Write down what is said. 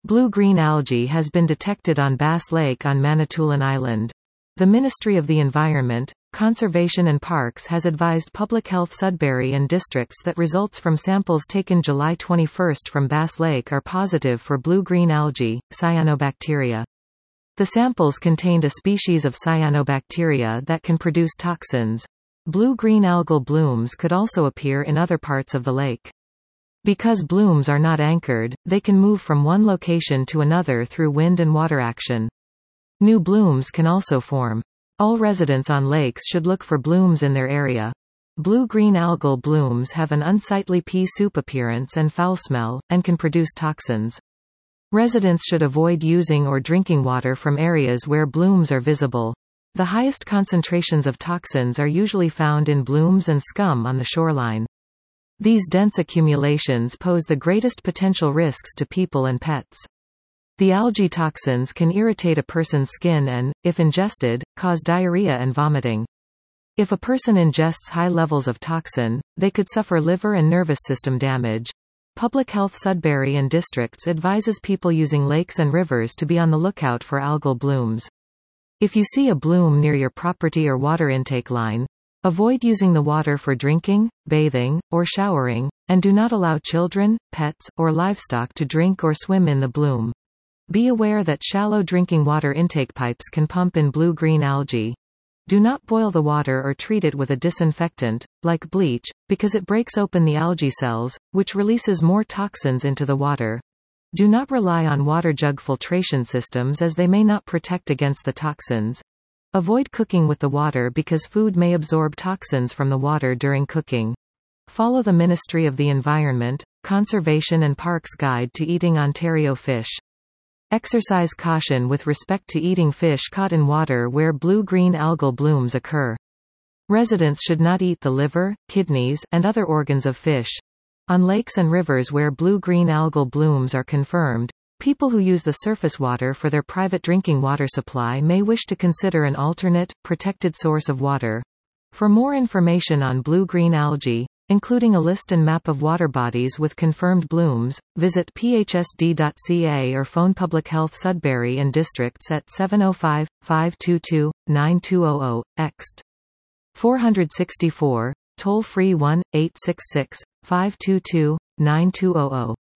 Blue-green algae has been detected on Bass Lake on Manitoulin Island. The Ministry of the Environment, Conservation and Parks has advised Public Health Sudbury and districts that results from samples taken July 21 from Bass Lake are positive for blue-green algae, cyanobacteria. The samples contained a species of cyanobacteria that can produce toxins. Blue-green algal blooms could also appear in other parts of the lake. Because blooms are not anchored, they can move from one location to another through wind and water action. New blooms can also form. All residents on lakes should look for blooms in their area. Blue-green algal blooms have an unsightly pea soup appearance and foul smell, and can produce toxins. Residents should avoid using or drinking water from areas where blooms are visible. The highest concentrations of toxins are usually found in blooms and scum on the shoreline. These dense accumulations pose the greatest potential risks to people and pets. The algae toxins can irritate a person's skin and, if ingested, cause diarrhea and vomiting. If a person ingests high levels of toxin, they could suffer liver and nervous system damage. Public Health Sudbury and districts advises people using lakes and rivers to be on the lookout for algal blooms. If you see a bloom near your property or water intake line, avoid using the water for drinking, bathing, or showering, and do not allow children, pets, or livestock to drink or swim in the bloom. Be aware that shallow drinking water intake pipes can pump in blue-green algae. Do not boil the water or treat it with a disinfectant, like bleach, because it breaks open the algae cells, which releases more toxins into the water. Do not rely on water jug filtration systems as they may not protect against the toxins. Avoid cooking with the water because food may absorb toxins from the water during cooking. Follow the Ministry of the Environment, Conservation and Parks Guide to Eating Ontario Fish. Exercise caution with respect to eating fish caught in water where blue-green algal blooms occur. Residents should not eat the liver, kidneys, and other organs of fish. On lakes and rivers where blue-green algal blooms are confirmed, people who use the surface water for their private drinking water supply may wish to consider an alternate, protected source of water. For more information on blue-green algae, including a list and map of water bodies with confirmed blooms, visit phsd.ca or phone Public Health Sudbury and districts at 705-522-9200, ext. 464, toll-free 1-866-522-9200.